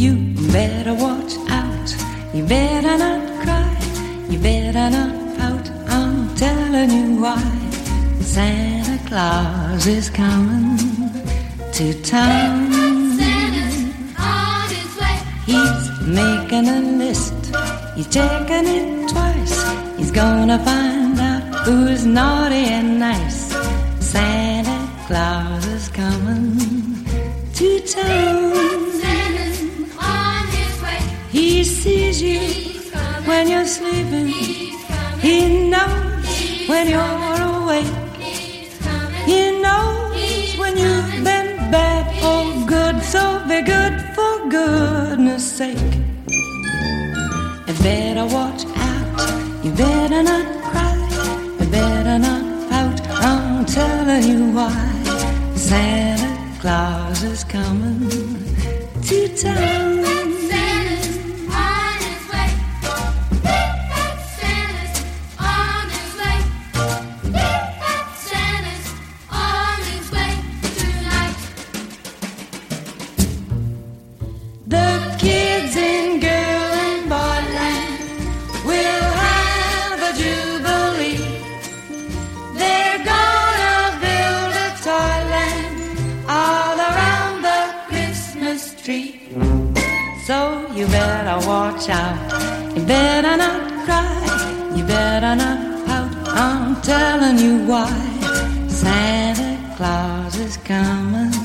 You better watch out. You better not cry. You better not pout. I'm telling you why. Santa Claus is coming to town. Santa's on his way. He's making a list. He's checking it twice. He's gonna find out who's naughty and nice. Santa Claus is coming to town. Santa's on his way. He sees you when you're sleeping. He knows when you're awake. He knows when you've been bad for good. So be good for goodness sake. You better watch out. You better not cry. You better not pout. I'm telling you why. Santa Claus is coming to town. Santa's on his way. Santa's on his way. Santa's on his way tonight. The kids in girl and boyland will have a jubilee. They're gonna build a toyland all around the Christmas tree. So you better watch out. You better not cry. You better not pout. I'm telling you why. Santa Claus is coming